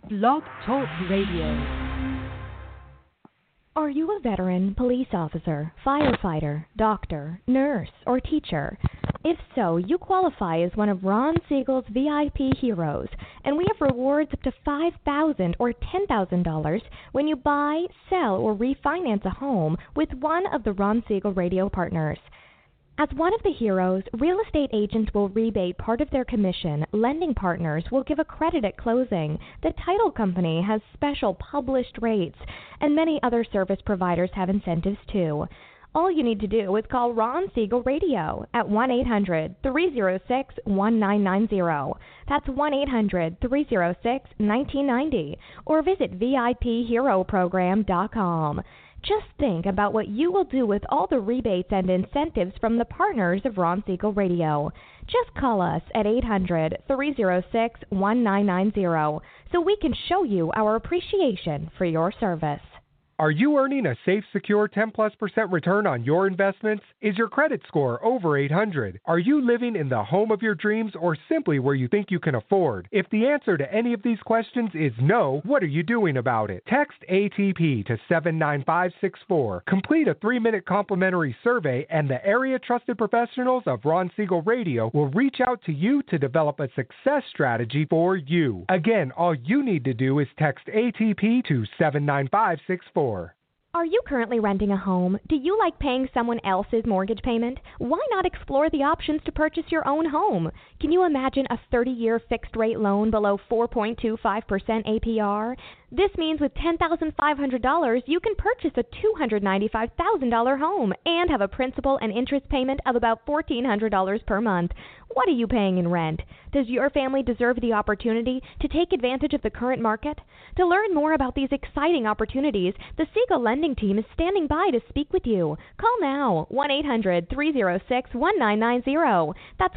Blog Talk Radio. Are you a veteran, police officer, firefighter, doctor, nurse, or teacher? If so, you qualify as one of Ron Siegel's VIP heroes, and we have rewards up to $5,000 or $10,000 when you buy, sell, or refinance a home with one of the Ron Siegel radio partners. As one of the heroes, real estate agents will rebate part of their commission, lending partners will give a credit at closing, the title company has special published rates, and many other service providers have incentives too. All you need to do is call Ron Siegel Radio at 1-800-306-1990. That's 1-800-306-1990, or visit VIPHeroProgram.com. Just think about what you will do with all the rebates and incentives from the partners of Ron Siegel Radio. Just call us at 800-306-1990 so we can show you our appreciation for your service. Are you earning a safe, secure 10+% return on your investments? Is your credit score over 800? Are you living in the home of your dreams or simply where you think you can afford? If the answer to any of these questions is no, what are you doing about it? Text ATP to 79564. Complete a 3-minute complimentary survey and the area trusted professionals of Ron Siegel Radio will reach out to you to develop a success strategy for you. Again, all you need to do is text ATP to 79564. Are you currently renting a home? Do you like paying someone else's mortgage payment? Why not explore the options to purchase your own home? Can you imagine a 30-year fixed-rate loan below 4.25% APR? This means with $10,500, you can purchase a $295,000 home and have a principal and interest payment of about $1,400 per month. What are you paying in rent? Does your family deserve the opportunity to take advantage of the current market? To learn more about these exciting opportunities, the Siegel Lending Team is standing by to speak with you. Call now, 1-800-306-1990. That's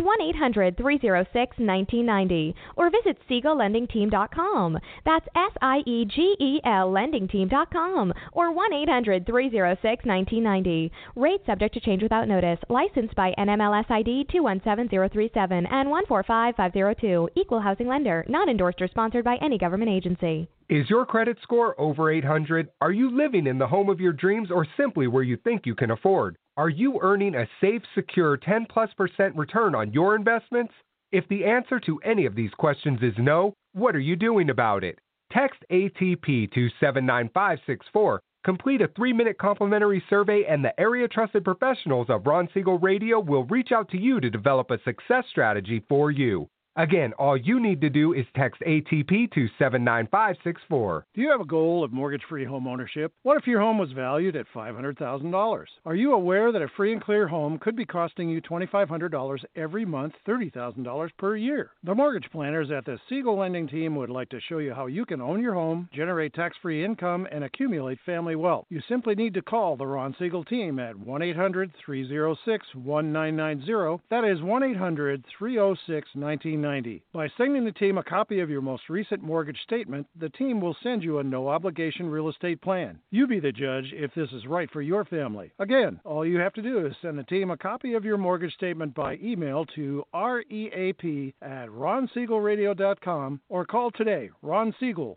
1-800-306-1990. Or visit SiegelLendingTeam.com. That's SIEGEL LendingTeam.com. Or 1-800-306-1990. Rate subject to change without notice. Licensed by NMLS ID 217037 and 145502. Equal housing lender. Not endorsed or sponsored by any government agency. Is your credit score over 800? Are you living in the home of your dreams or simply where you think you can afford? Are you earning a safe, secure 10+% return on your investments? If the answer to any of these questions is no, what are you doing about it? Text ATP to 79564. Complete a 3-minute complimentary survey and the area trusted professionals of Ron Siegel Radio will reach out to you to develop a success strategy for you. Again, all you need to do is text ATP to 79564. Do you have a goal of mortgage-free home ownership? What if your home was valued at $500,000? Are you aware that a free and clear home could be costing you $2,500 every month, $30,000 per year? The mortgage planners at the Siegel Lending Team would like to show you how you can own your home, generate tax-free income, and accumulate family wealth. You simply need to call the Ron Siegel Team at 1-800-306-1990. That is 1-800-306-1990. By sending the team a copy of your most recent mortgage statement, the team will send you a no-obligation real estate plan. You be the judge if this is right for your family. Again, all you have to do is send the team a copy of your mortgage statement by email to reap@ronsiegelradio.com or call today. Ron Siegel,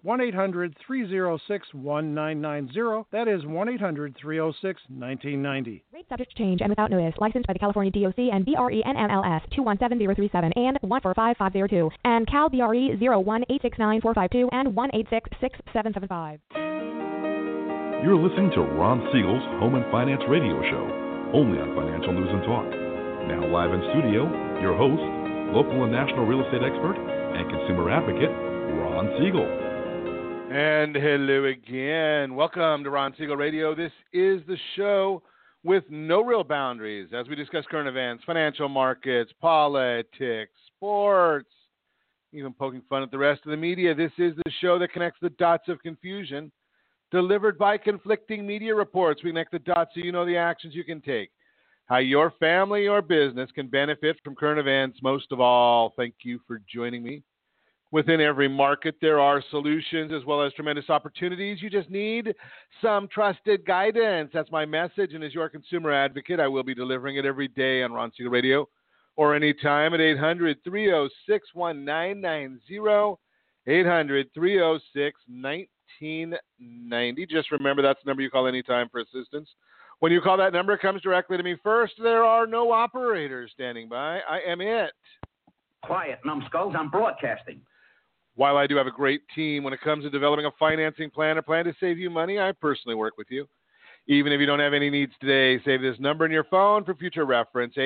1-800-306-1990. That is 1-800-306-1990. Rate subject to change and without notice. Licensed by the California DOC and BRE NMLS 217037 and 145502 and Cal BRE 018694452 and 1866775. You're listening to Ron Siegel's Home and Finance Radio Show, only on Financial News and Talk. Now live in studio, your host, local and national real estate expert and consumer advocate, Ron Siegel. And hello again. Welcome to Ron Siegel Radio. This is the show with no real boundaries as we discuss current events, financial markets, politics, sports, even poking fun at the rest of the media. This is the show that connects the dots of confusion delivered by conflicting media reports. We connect the dots so you know the actions you can take, how your family or business can benefit from current events. Most of all, thank you for joining me. Within every market, there are solutions as well as tremendous opportunities. You just need some trusted guidance. That's my message. And as your consumer advocate, I will be delivering it every day on Ron Siegel Radio or anytime at 800-306-1990. 800-306-1990. Just remember that's the number you call anytime for assistance. When you call that number, it comes directly to me first. There are no operators standing by. I am it. Quiet, numbskulls. I'm broadcasting. While I do have a great team when it comes to developing a financing plan or plan to save you money, I personally work with you. Even if you don't have any needs today, save this number in your phone for future reference,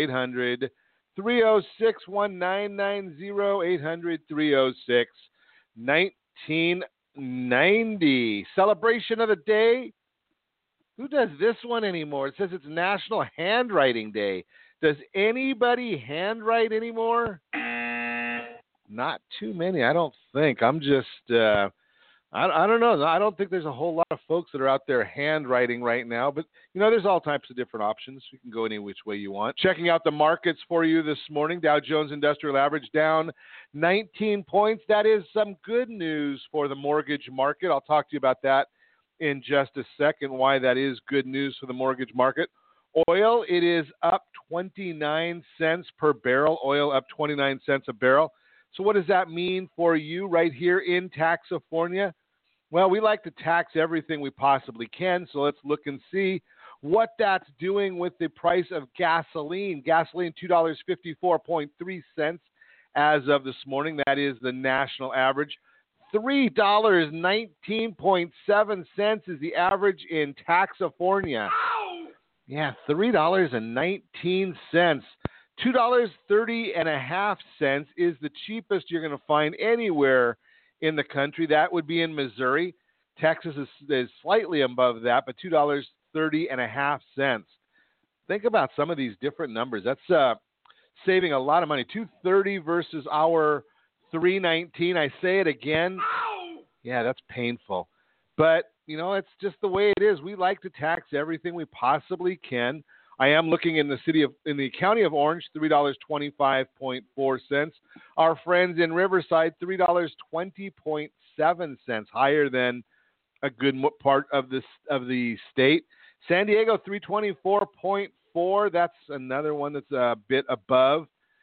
800-306-1990, 800-306-1990. Celebration of the day. Who does this one anymore? It says it's National Handwriting Day. Does anybody handwrite anymore? Not too many, I don't think. I'm just, I don't know. I don't think there's a whole lot of folks that are out there handwriting right now. But, there's all types of different options. You can go any which way you want. Checking out the markets for you this morning. Dow Jones Industrial Average down 19 points. That is some good news for the mortgage market. I'll talk to you about that in just a second, why that is good news for the mortgage market. Oil, it is up 29 cents per barrel. Oil up 29 cents a barrel. So what does that mean for you right here in Taxifornia? Well, we like to tax everything we possibly can, so let's look and see what that's doing with the price of gasoline. Gasoline, $2.54.3 as of this morning. That is the national average. $3.19.7 is the average in Taxifornia. Yeah, $3.19. $2.30.50 is the cheapest you're going to find anywhere in the country. That would be in Missouri. Texas is slightly above that, but $2.30.50. Think about some of these different numbers. That's saving a lot of money. $2.30 versus our $3.19. I say it again. Yeah, that's painful. But, it's just the way it is. We like to tax everything we possibly can. I am looking in the county of Orange, $3.25.4. Our friends in Riverside, $3.20.7, higher than a good part of the state. San Diego, $3.24.4. That's another one that's a bit above.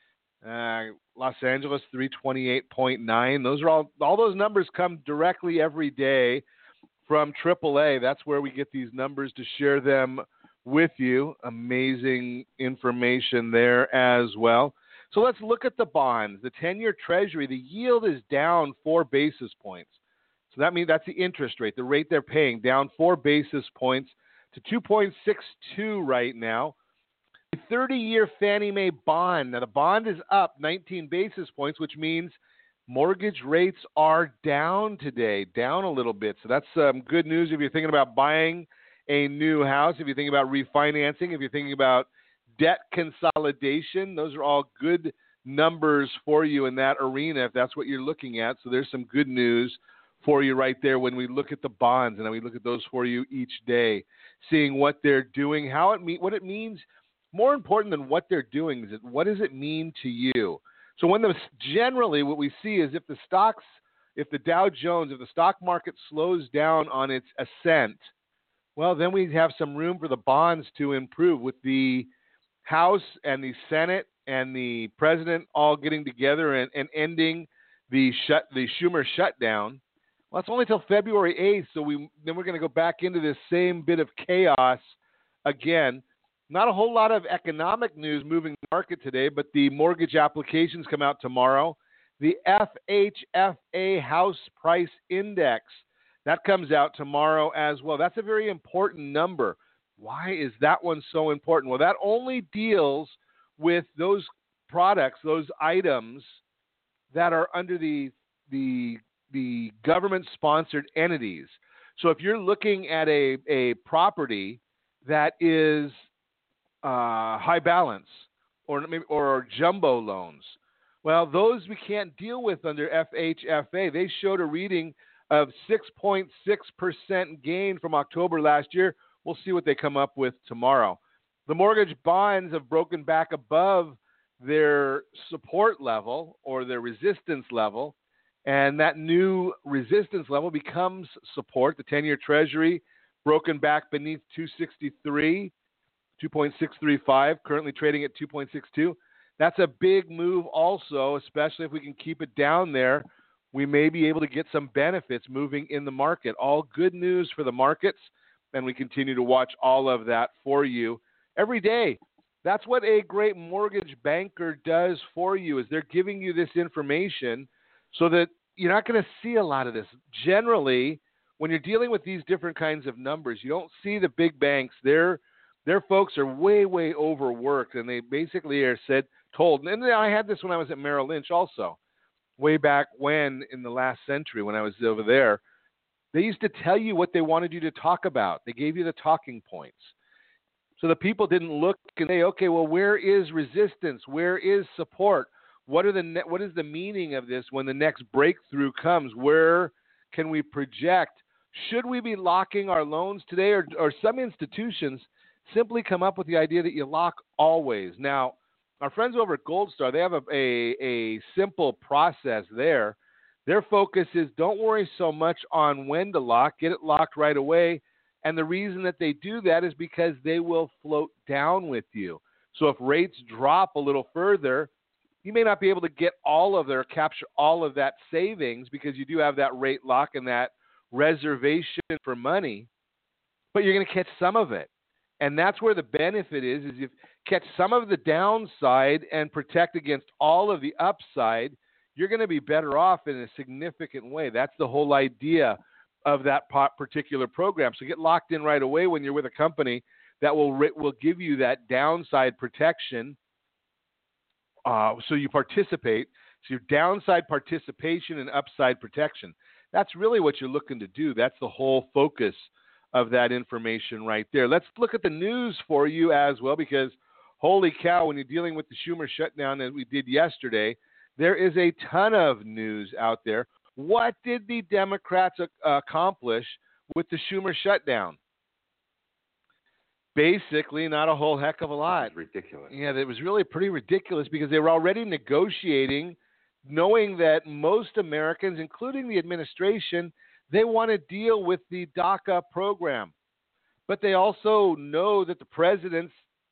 Los Angeles, $3.28.9. Those are all those numbers come directly every day from AAA. That's where we get these numbers to share them with you. Amazing information there as well. So let's look at the bonds. The 10-year Treasury, the yield is down 4 basis points. So that means that's the interest rate, the rate they're paying, down 4 basis points to 2.62 right now. The 30-year Fannie Mae bond, now the bond is up 19 basis points, which means mortgage rates are down today, down a little bit. So that's good news if you're thinking about buying a new house, if you're thinking about refinancing, if you're thinking about debt consolidation. Those are all good numbers for you in that arena if that's what you're looking at. So there's some good news for you right there when we look at the bonds, and then we look at those for you each day, seeing what they're doing, what it means. More important than what they're doing is what does it mean to you? So generally what we see is if the Dow Jones, if the stock market slows down on its ascent, well, then we have some room for the bonds to improve with the House and the Senate and the President all getting together and ending the Schumer shutdown. Well, it's only till February 8th, so then we're going to go back into this same bit of chaos again. Not a whole lot of economic news moving the market today, but the mortgage applications come out tomorrow. The FHFA House Price Index, that comes out tomorrow as well. That's a very important number. Why is that one so important? Well, that only deals with those products, those items that are under the government-sponsored entities. So if you're looking at a property that is high balance or jumbo loans, well, those we can't deal with under FHFA. They showed a reading of 6.6% gain from October last year. We'll see what they come up with tomorrow. The mortgage bonds have broken back above their support level or their resistance level, and that new resistance level becomes support. The 10-year Treasury broken back beneath 263, 2.635, currently trading at 2.62. That's a big move also, especially if we can keep it down there we may be able to get some benefits moving in the market. All good news for the markets, and we continue to watch all of that for you every day. That's what a great mortgage banker does for you, is they're giving you this information so that you're not going to see a lot of this. Generally, when you're dealing with these different kinds of numbers, you don't see the big banks. Their folks are way, way overworked, and they basically are told. And I had this when I was at Merrill Lynch also, way back when in the last century when I was over there. They used to tell you what they wanted you to talk about. They gave you the talking points. So the people didn't look and say, okay, well, where is resistance? Where is support? What is the meaning of this when the next breakthrough comes? Where can we project? Should we be locking our loans today? Or some institutions simply come up with the idea that you lock always. Now, our friends over at Gold Star, they have a simple process there. Their focus is don't worry so much on when to lock. Get it locked right away. And the reason that they do that is because they will float down with you. So if rates drop a little further, you may not be able to get capture all of that savings because you do have that rate lock and that reservation for money, but you're going to catch some of it. And that's where the benefit is you catch some of the downside and protect against all of the upside. You're going to be better off in a significant way. That's the whole idea of that particular program. So get locked in right away when you're with a company that will give you that downside protection. So you participate. So your downside participation and upside protection. That's really what you're looking to do. That's the whole focus of that information right there. Let's look at the news for you as well, because holy cow, when you're dealing with the Schumer shutdown as we did yesterday, there is a ton of news out there. What did the Democrats accomplish with the Schumer shutdown? Basically, not a whole heck of a lot. It's ridiculous. Yeah, it was really pretty ridiculous because they were already negotiating, knowing that most Americans, including the administration, they want to deal with the DACA program. But they also know that the president's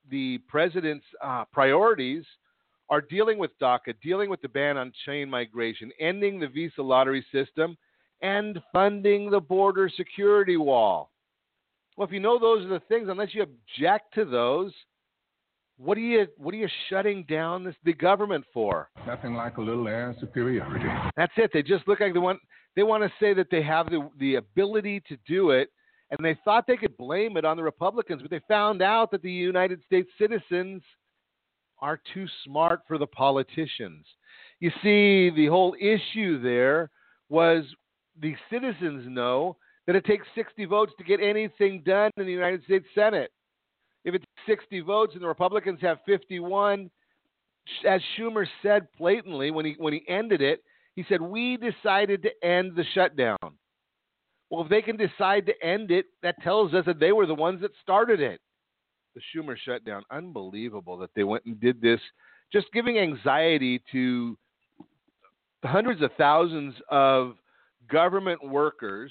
priorities are dealing with DACA, dealing with the ban on chain migration, ending the visa lottery system, and funding the border security wall. Well, if you know those are the things, unless you object to those, what are you shutting down the government for? Nothing like a little air superiority. That's it. They just look like they want to say that they have the ability to do it, and they thought they could blame it on the Republicans, but they found out that the United States citizens are too smart for the politicians. You see, the whole issue there was the citizens know that it takes 60 votes to get anything done in the United States Senate. If it's 60 votes and the Republicans have 51, as Schumer said blatantly when he ended it, he said, we decided to end the shutdown. Well, if they can decide to end it, that tells us that they were the ones that started it. The Schumer shutdown, unbelievable that they went and did this, just giving anxiety to hundreds of thousands of government workers,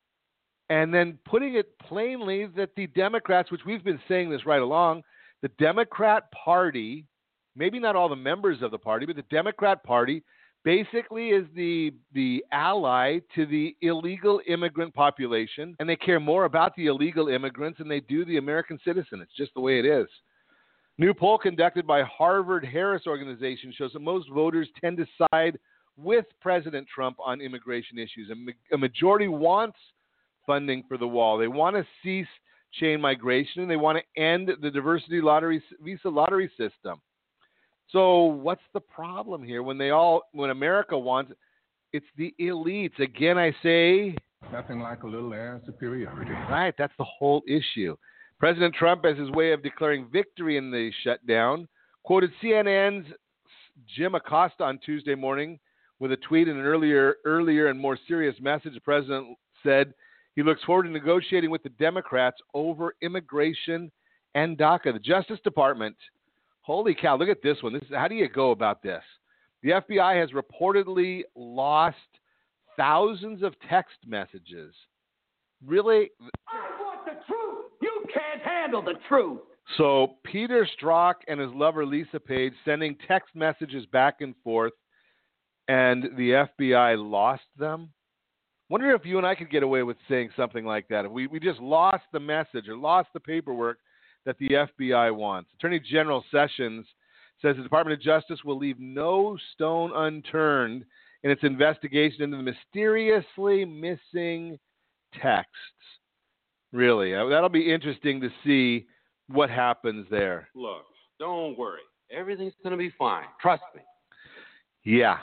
and then putting it plainly that the Democrats, which we've been saying this right along, the Democrat Party, maybe not all the members of the party, but the Democrat Party basically is the ally to the illegal immigrant population, and they care more about the illegal immigrants than they do the American citizen. It's just the way it is. New poll conducted by Harvard Harris organization shows that most voters tend to side with President Trump on immigration issues. A majority wants funding for the wall. They want to cease chain migration, and they want to end the visa lottery system. So what's the problem here? When America wants, it's the elites. Again, I say, nothing like a little air superiority. Right, that's the whole issue. President Trump, as his way of declaring victory in the shutdown, quoted CNN's Jim Acosta on Tuesday morning with a tweet and an earlier and more serious message. The president said he looks forward to negotiating with the Democrats over immigration and DACA. The Justice Department, holy cow, look at this one. How do you go about this? The FBI has reportedly lost thousands of text messages. Really? I want the truth. You can't handle the truth. So Peter Strzok and his lover Lisa Page sending text messages back and forth. and the FBI lost them. Wonder if you and I could get away with saying something like that. If we just lost the message or lost the paperwork that the FBI wants. Attorney General Sessions says the Department of Justice will leave no stone unturned in its investigation into the mysteriously missing texts. Really, that'll be interesting to see what happens there. Look, don't worry. Everything's going to be fine. Trust me. Yeah,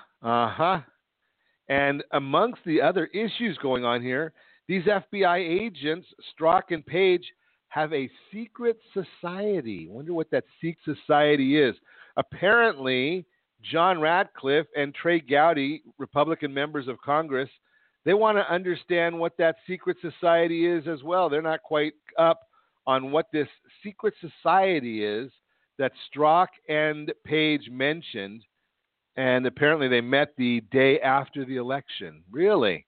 And amongst the other issues going on here, these FBI agents, Strzok and Page, have a secret society. Wonder what that secret society is. Apparently, John Ratcliffe and Trey Gowdy, Republican members of Congress, they want to understand what that secret society is as well. They're not quite up on what this secret society is that Strzok and Page mentioned. And apparently they met the day after the election. Really?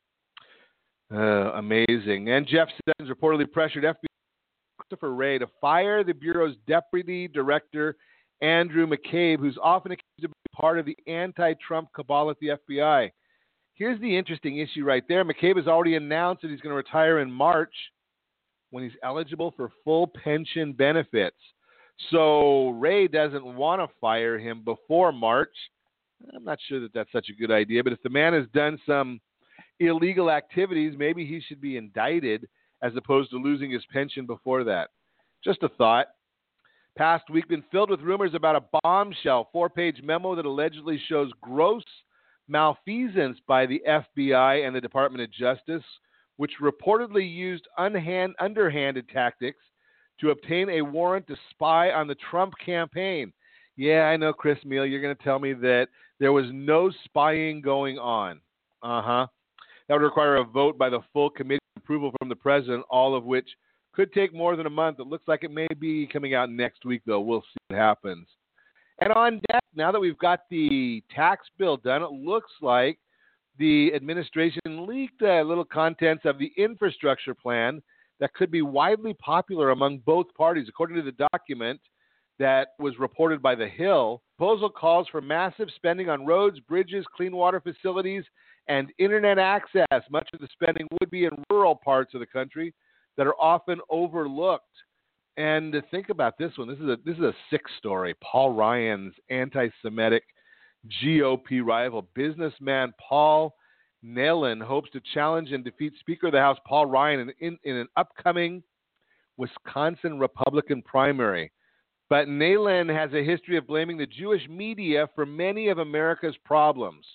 Amazing. And Jeff Sessions reportedly pressured FBI Christopher Wray to fire the Bureau's Deputy Director, Andrew McCabe, who's often accused of being part of the anti-Trump cabal at the FBI. Here's the interesting issue right there. McCabe has already announced that he's going to retire in March when he's eligible for full pension benefits. So Wray doesn't want to fire him before March. I'm not sure that that's such a good idea, but if the man has done some illegal activities, maybe he should be indicted as opposed to losing his pension before that. Just a thought. Past week been filled with rumors about a bombshell 4-page memo that allegedly shows gross malfeasance by the FBI and the Department of Justice, which reportedly used underhanded tactics to obtain a warrant to spy on the Trump campaign. Yeah, I know, Chris Meal, you're going to tell me that there was no spying going on. That would require a vote by the full committee, approval from the president, all of which could take more than a month. It looks like it may be coming out next week, though. We'll see what happens. And on deck, now that we've got the tax bill done, it looks like the administration leaked little contents of the infrastructure plan that could be widely popular among both parties. According to the document that was reported by The Hill, the proposal calls for massive spending on roads, bridges, clean water facilities, and internet access. Much of the spending would be in rural parts of the country that are often overlooked. And to think about this one, this is a sick story. Paul Ryan's anti-Semitic GOP rival, businessman Paul Nehlen, hopes to challenge and defeat Speaker of the House Paul Ryan in an upcoming Wisconsin Republican primary. But Nehlen has a history of blaming the Jewish media for many of America's problems.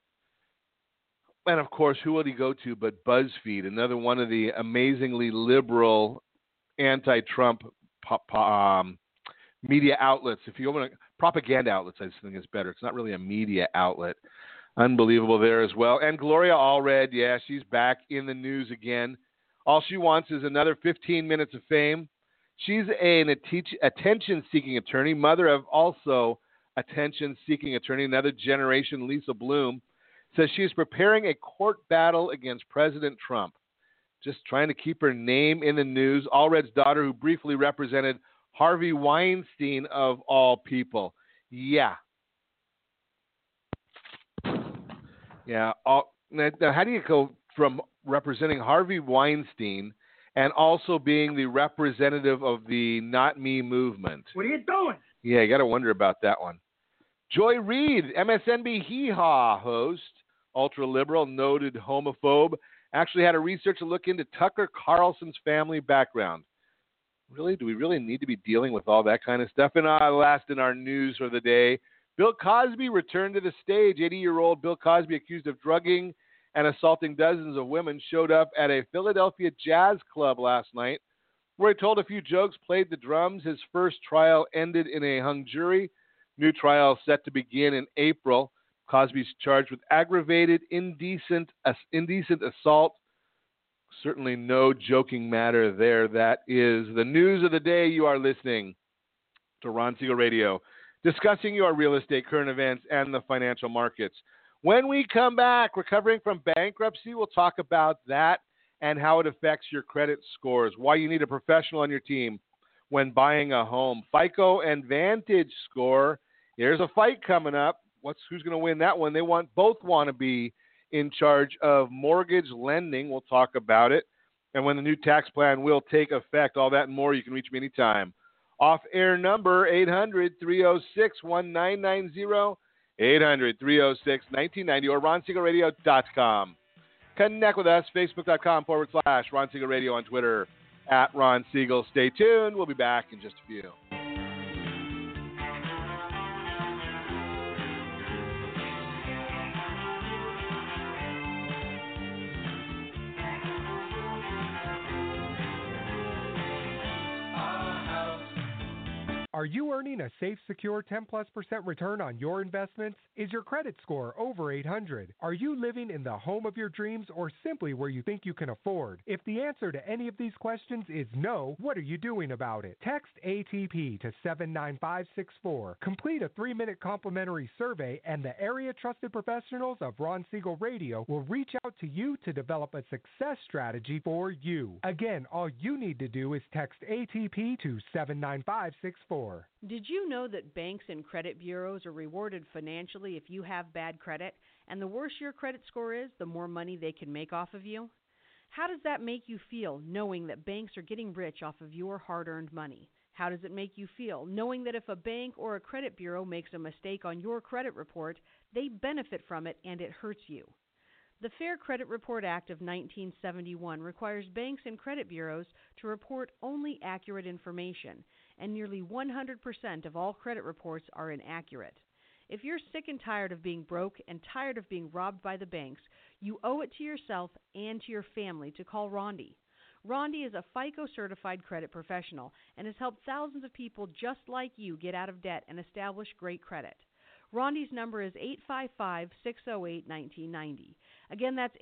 And, of course, who will he go to but BuzzFeed, another one of the amazingly liberal anti-Trump media outlets. If you want to, propaganda outlets, I just think is better. It's not really a media outlet. Unbelievable there as well. And Gloria Allred, yeah, she's back in the news again. All she wants is another 15 minutes of fame. She's an attention-seeking attorney, mother of also attention-seeking attorney, another generation, Lisa Bloom, says she is preparing a court battle against President Trump, just trying to keep her name in the news. Allred's daughter, who briefly represented Harvey Weinstein, of all people. Yeah. Now, how do you go from representing Harvey Weinstein and also being the representative of the Not Me movement? What are you doing? Yeah, you got to wonder about that one. Joy Reid, MSNBC Hee Haw host, ultra-liberal, noted homophobe, actually had a researcher look into Tucker Carlson's family background. Really? Do we really need to be dealing with all that kind of stuff? And last in our news for the day, Bill Cosby returned to the stage. 80-year-old Bill Cosby, accused of drugging and assaulting dozens of women, showed up at a Philadelphia jazz club last night where he told a few jokes, played the drums. His first trial ended in a hung jury. New trial set to begin in April. Cosby's charged with aggravated indecent assault. Certainly no joking matter there. That is the news of the day. You are listening to Ron Siegel Radio, discussing your real estate, current events, and the financial markets. When we come back, recovering from bankruptcy, we'll talk about that and how it affects your credit scores, why you need a professional on your team when buying a home. FICO and Vantage Score. There's a fight coming up. who's going to win that one? They both want to be in charge of mortgage lending. We'll talk about it. And when the new tax plan will take effect, all that and more, you can reach me anytime. Off-air number, 800-306-1990, 800-306-1990, or RonSiegelRadio.com. Connect with us, Facebook.com/Ron Siegel Radio, on Twitter, @Ron Siegel. Stay tuned. We'll be back in just a few. Are you earning a safe, secure 10+% return on your investments? Is your credit score over 800? Are you living in the home of your dreams or simply where you think you can afford? If the answer to any of these questions is no, what are you doing about it? Text ATP to 79564. Complete a 3-minute complimentary survey and the area trusted professionals of Ron Siegel Radio will reach out to you to develop a success strategy for you. Again, all you need to do is text ATP to 79564. Did you know that banks and credit bureaus are rewarded financially if you have bad credit? And the worse your credit score is, the more money they can make off of you? How does that make you feel, knowing that banks are getting rich off of your hard-earned money? How does it make you feel, knowing that if a bank or a credit bureau makes a mistake on your credit report, they benefit from it and it hurts you? The Fair Credit Report Act of 1971 requires banks and credit bureaus to report only accurate information, and nearly 100% of all credit reports are inaccurate. If you're sick and tired of being broke and tired of being robbed by the banks, you owe it to yourself and to your family to call Rondi. Rondi is a FICO-certified credit professional and has helped thousands of people just like you get out of debt and establish great credit. Rondi's number is 855-608-1990. Again, that's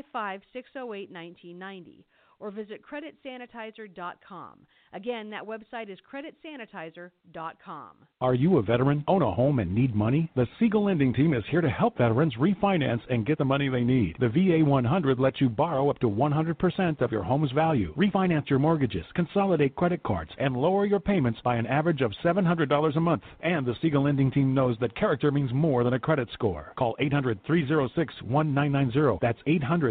855-608-1990. Or visit creditsanitizer.com. Again, that website is creditsanitizer.com. Are you a veteran, own a home, and need money? The Siegel Lending Team is here to help veterans refinance and get the money they need. The VA 100 lets you borrow up to 100% of your home's value, refinance your mortgages, consolidate credit cards, and lower your payments by an average of $700 a month. And the Siegel Lending Team knows that character means more than a credit score. Call 800-306-1990. That's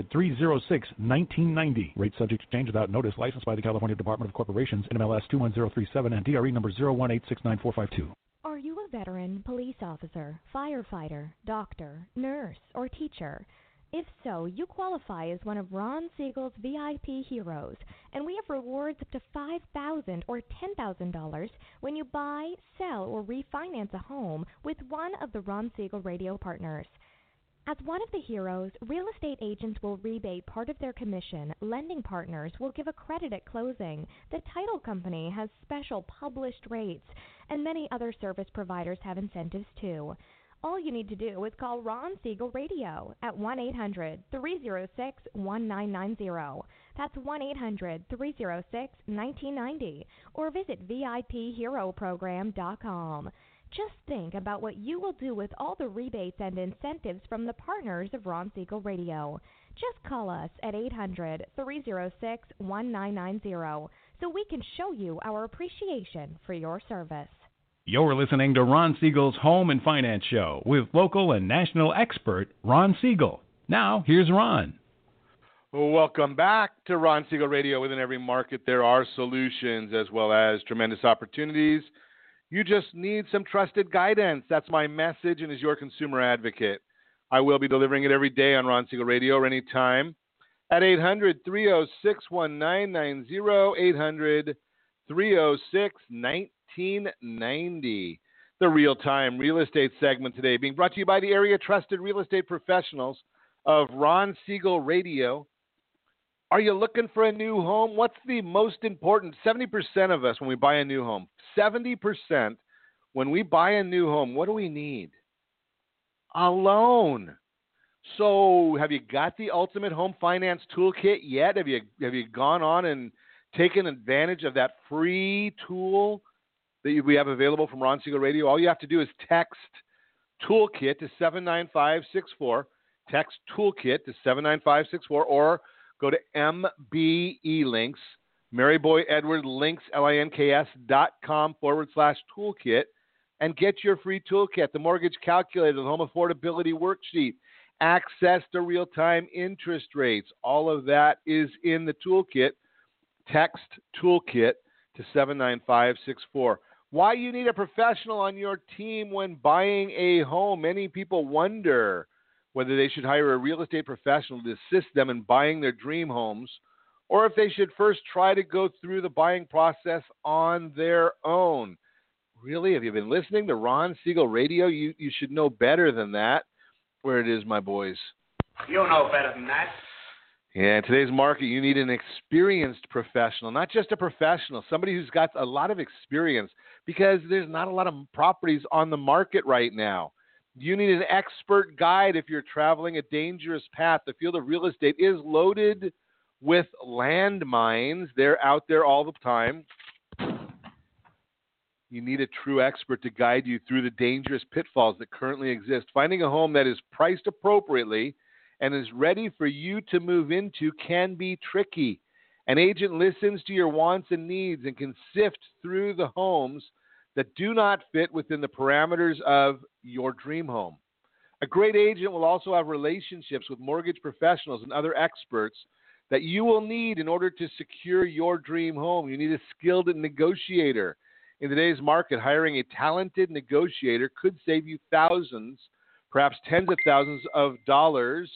800-306-1990. Rate subject to change without notice. Licensed by the California Department of Corporations, NMLS 21037, and DRE number 018694552. Are you a veteran, police officer, firefighter, doctor, nurse, or teacher? If so, you qualify as one of Ron Siegel's VIP heroes, and we have rewards up to $5,000 or $10,000 when you buy, sell, or refinance a home with one of the Ron Siegel Radio partners. As one of the heroes, real estate agents will rebate part of their commission, lending partners will give a credit at closing, the title company has special published rates, and many other service providers have incentives too. All you need to do is call Ron Siegel Radio at 1-800-306-1990. That's 1-800-306-1990. Or visit VIPHeroProgram.com. Just think about what you will do with all the rebates and incentives from the partners of Ron Siegel Radio. Just call us at 800-306-1990 so we can show you our appreciation for your service. You're listening to Ron Siegel's Home and Finance Show with local and national expert Ron Siegel. Now, here's Ron. Welcome back to Ron Siegel Radio. Within every market, there are solutions as well as tremendous opportunities. You just need some trusted guidance. That's my message, and as your consumer advocate, I will be delivering it every day on Ron Siegel Radio or anytime at 800-306-1990, 800-306-1990. The real-time real estate segment today being brought to you by the area trusted real estate professionals of Ron Siegel Radio. Are you looking for a new home? What's the most important? 70% of us when we buy a new home, 70% when we buy a new home, what do we need? A loan. So have you got the Ultimate Home Finance Toolkit yet? Have you gone on and taken advantage of that free tool that we have available from Ron Siegel Radio? All you have to do is text Toolkit to 79564. Text Toolkit to 79564 or go to MBE Links, Mary Boy Edward Links, LINKS.com /toolkit. and get your free toolkit, the mortgage calculator, the home affordability worksheet, access to real-time interest rates. All of that is in the toolkit. Text toolkit to 79564. Why you need a professional on your team when buying a home. Many people wonder whether they should hire a real estate professional to assist them in buying their dream homes, or if they should first try to go through the buying process on their own. Really? Have you been listening to Ron Siegel Radio? You should know better than that. Where it is, my boys. You know better than that. Yeah, in today's market, you need an experienced professional, not just a professional, somebody who's got a lot of experience, because there's not a lot of properties on the market right now. You need an expert guide if you're traveling a dangerous path. The field of real estate is loaded with landmines. They're out there all the time. You need a true expert to guide you through the dangerous pitfalls that currently exist. Finding a home that is priced appropriately and is ready for you to move into can be tricky. An agent listens to your wants and needs and can sift through the homes that do not fit within the parameters of your dream home. A great agent will also have relationships with mortgage professionals and other experts that you will need in order to secure your dream home. You need a skilled negotiator. In today's market, hiring a talented negotiator could save you thousands, perhaps tens of thousands of dollars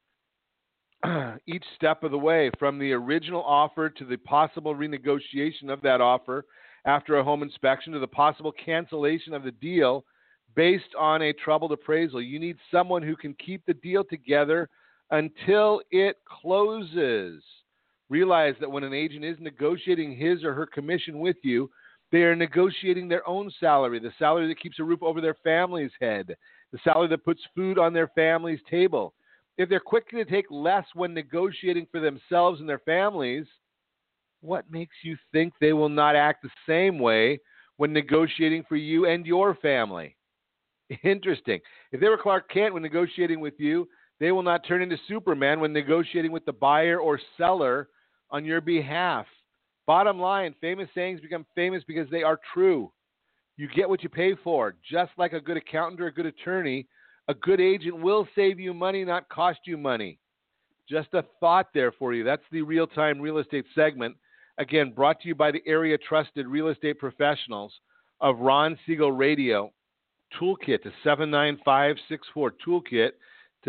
each step of the way, from the original offer to the possible renegotiation of that offer after a home inspection to the possible cancellation of the deal based on a troubled appraisal. You need someone who can keep the deal together until it closes. Realize that when an agent is negotiating his or her commission with you, they are negotiating their own salary, the salary that keeps a roof over their family's head, the salary that puts food on their family's table. If they're quick to take less when negotiating for themselves and their families, what makes you think they will not act the same way when negotiating for you and your family? Interesting. If they were Clark Kent when negotiating with you, they will not turn into Superman when negotiating with the buyer or seller on your behalf. Bottom line, famous sayings become famous because they are true. You get what you pay for. Just like a good accountant or a good attorney, a good agent will save you money, not cost you money. Just a thought there for you. That's the Real-Time Real Estate segment. Again, brought to you by the area trusted real estate professionals of Ron Siegel Radio. Toolkit to 79564. Toolkit to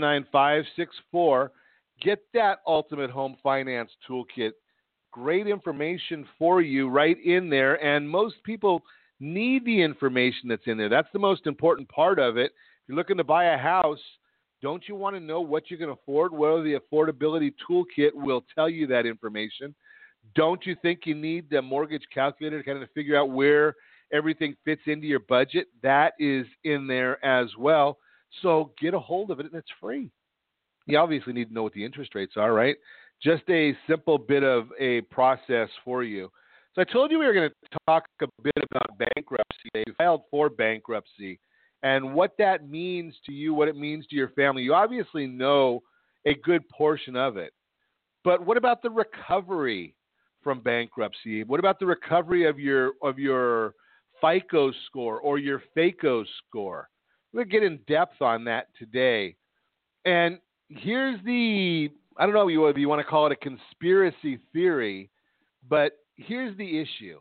79564. Get that Ultimate Home Finance Toolkit. Great information for you right in there, and most people need the information that's in there. That's the most important part of it. If you're looking to buy a house, don't you want to know what you can afford? Well, the Affordability Toolkit will tell you that information. Don't you think you need the mortgage calculator to kind of figure out where everything fits into your budget? That is in there as well. So get a hold of it, and it's free. You obviously need to know what the interest rates are, right? Just a simple bit of a process for you. So I told you we were going to talk a bit about bankruptcy. You filed for bankruptcy and what that means to you, what it means to your family. You obviously know a good portion of it. But what about the recovery from bankruptcy? What about the recovery of your FICO score or your FACO score? We're going to get in depth on that today. And here's the, I don't know if you want to call it a conspiracy theory, but here's the issue.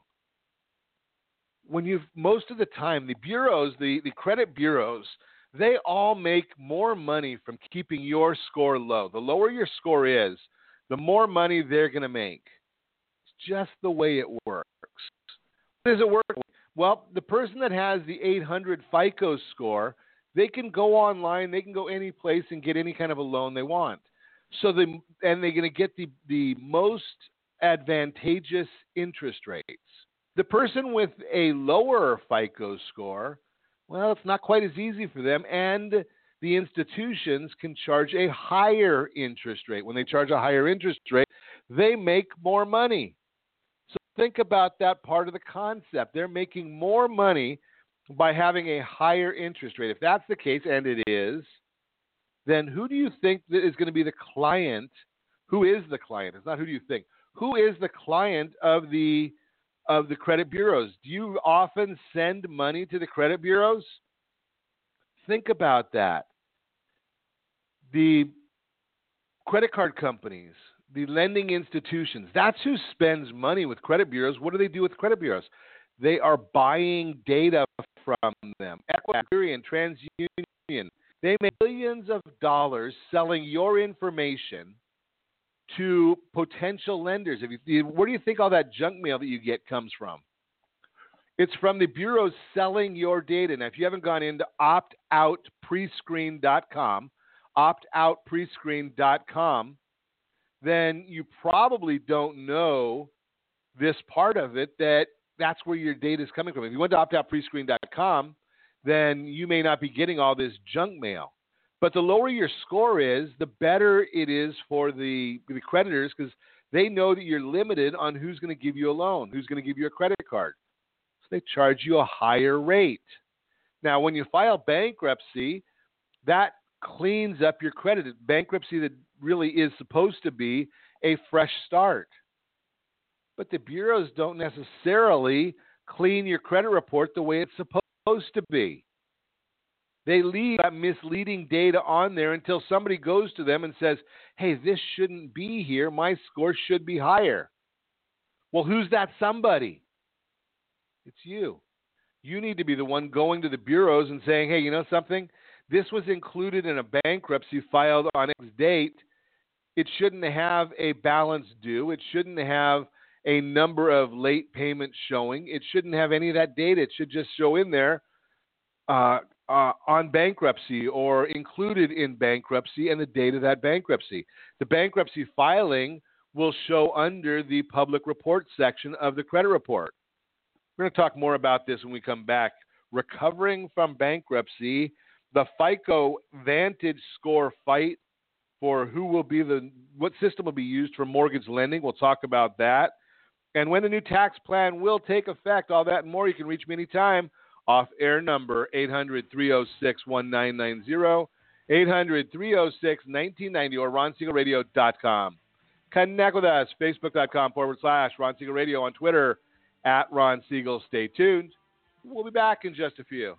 Most of the time, the bureaus, the credit bureaus, they all make more money from keeping your score low. The lower your score is, the more money they're going to make. It's just the way it works. How does it work? Well, the person that has the 800 FICO score, they can go online, they can go any place and get any kind of a loan they want. And they're going to get the most advantageous interest rates. The person with a lower FICO score, well, it's not quite as easy for them, and the institutions can charge a higher interest rate. When they charge a higher interest rate, they make more money. So think about that part of the concept. They're making more money by having a higher interest rate. If that's the case, and it is, then who do you think that is going to be the client? Who is the client? It's not who do you think. Who is the client of the of the credit bureaus. Do you often send money to the credit bureaus? Think about that. The credit card companies, the lending institutions, that's who spends money with credit bureaus. What do they do with credit bureaus? They are buying data from them. Experian, TransUnion, they make millions of dollars selling your information to potential lenders. Where do you think all that junk mail that you get comes from? It's from the bureaus selling your data. Now, if you haven't gone into optoutprescreen.com, optoutprescreen.com, then you probably don't know this part of it, that's where your data is coming from. If you went to optoutprescreen.com, then you may not be getting all this junk mail. But the lower your score is, the better it is for the creditors, because they know that you're limited on who's going to give you a loan, who's going to give you a credit card. So they charge you a higher rate. Now, when you file bankruptcy, that cleans up your credit. Bankruptcy that really is supposed to be a fresh start. But the bureaus don't necessarily clean your credit report the way it's supposed to be. They leave that misleading data on there until somebody goes to them and says, hey, this shouldn't be here. My score should be higher. Well, who's that somebody? It's you. You need to be the one going to the bureaus and saying, hey, you know something? This was included in a bankruptcy filed on X date. It shouldn't have a balance due. It shouldn't have a number of late payments showing. It shouldn't have any of that data. It should just show in there on bankruptcy or included in bankruptcy and the date of that bankruptcy. The bankruptcy filing will show under the public report section of the credit report. We're going to talk more about this when we come back. Recovering from bankruptcy, the FICO Vantage Score fight for what system will be used for mortgage lending. We'll talk about that. And when the new tax plan will take effect, all that and more. You can reach me anytime. Off-air number 800-306-1990, 800-306-1990, or RonSiegelRadio.com. Connect with us, Facebook.com/Ron Siegel Radio, on Twitter @Ron Siegel. Stay tuned. We'll be back in just a few.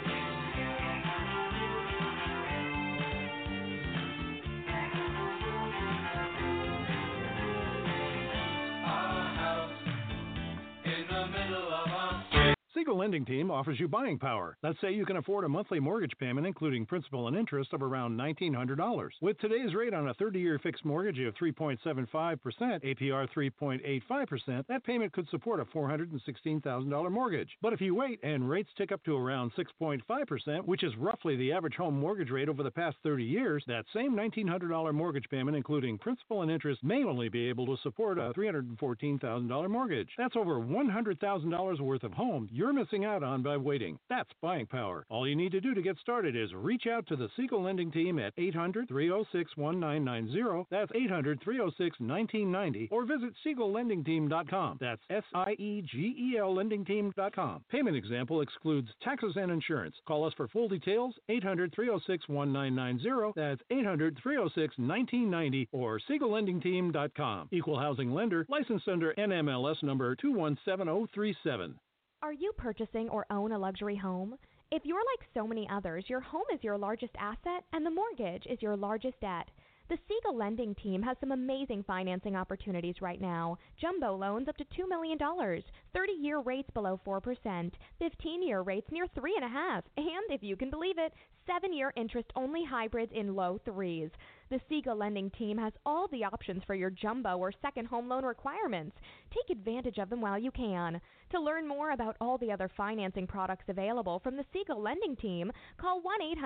Siegel Lending Team offers you buying power. Let's say you can afford a monthly mortgage payment, including principal and interest, of around $1,900. With today's rate on a 30-year fixed mortgage of 3.75%, APR 3.85%, that payment could support a $416,000 mortgage. But if you wait and rates tick up to around 6.5%, which is roughly the average home mortgage rate over the past 30 years, that same $1,900 mortgage payment, including principal and interest, may only be able to support a $314,000 mortgage. That's over $100,000 worth of home you're missing out on by waiting. That's buying power. All you need to do to get started is reach out to the Siegel Lending Team at 800-306-1990. That's 800-306-1990. Or visit SiegelLendingTeam.com. That's SIEGEL LendingTeam.com. Payment example excludes taxes and insurance. Call us for full details. 800-306-1990. That's 800-306-1990 or SiegelLendingTeam.com. Equal housing lender. Licensed under NMLS number 217037. Are you purchasing or own a luxury home? If you're like so many others, your home is your largest asset and the mortgage is your largest debt. The Siegel Lending Team has some amazing financing opportunities right now. Jumbo loans up to $2 million, 30-year rates below 4%, 15-year rates near 3.5%, and if you can believe it, 7-year interest-only hybrids in low 3s. The Siegel Lending Team has all the options for your jumbo or second home loan requirements. Take advantage of them while you can. To learn more about all the other financing products available from the Siegel Lending Team, call